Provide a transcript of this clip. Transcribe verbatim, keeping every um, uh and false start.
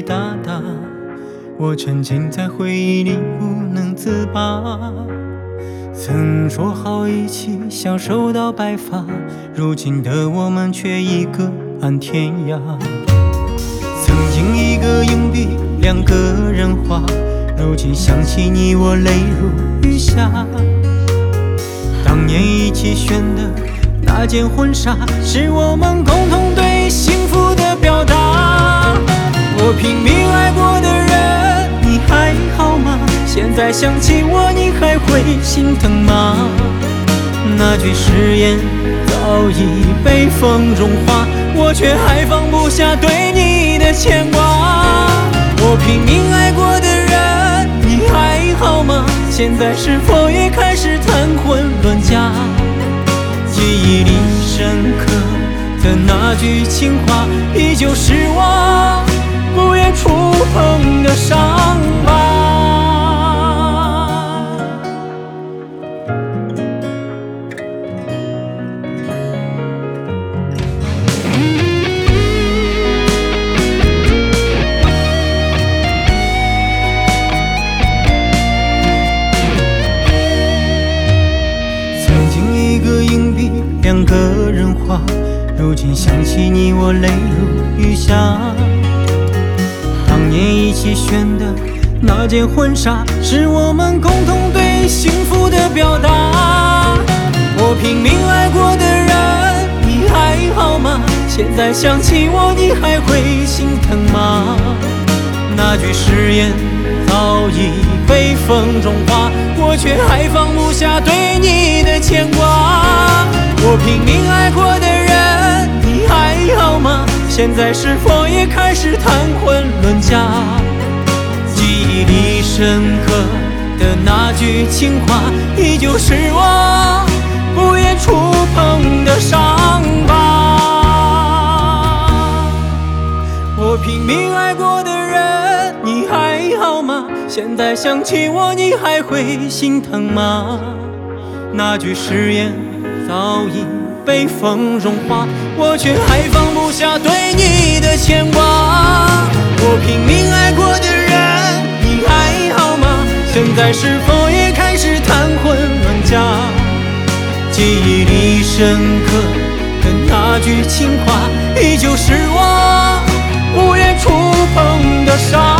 哒哒，我沉浸在回忆里不能自拔。曾说好一起享受到白发，如今的我们却一个安天涯。曾经一个硬币两个人花，如今想起你我泪如雨下。当年一起选的那件婚纱，是我们共同对幸福的表达。我拼命爱过的人，你还好吗？现在想起我，你还会心疼吗？那句誓言早已被风融化，我却还放不下对你的牵挂。我拼命爱过的人，你还好吗？现在是否也开始谈婚论嫁？记忆里深刻的那句情话，依旧是我不愿触碰的伤疤。两个人花，如今想起你我泪如雨下。当年一起选的那件婚纱，是我们共同对幸福的表达。我拼命爱过的人，你还好吗？现在想起我，你还会心疼吗？那句誓言早已被风融化，我却还放不下对你的牵挂。我拼命爱过的人，你还好吗？现在是否也开始谈婚论嫁？记忆里深刻的那句情话，依旧是我不愿触碰的伤疤。我拼命爱过的人，你还好吗？现在想起我，你还会心疼吗？那句誓言早已被风融化，我却还放不下对你的牵挂。我拼命爱过的人，你还好吗？现在是否也开始谈婚论嫁？记忆里深刻的那句情话，依旧是我不愿触碰的伤。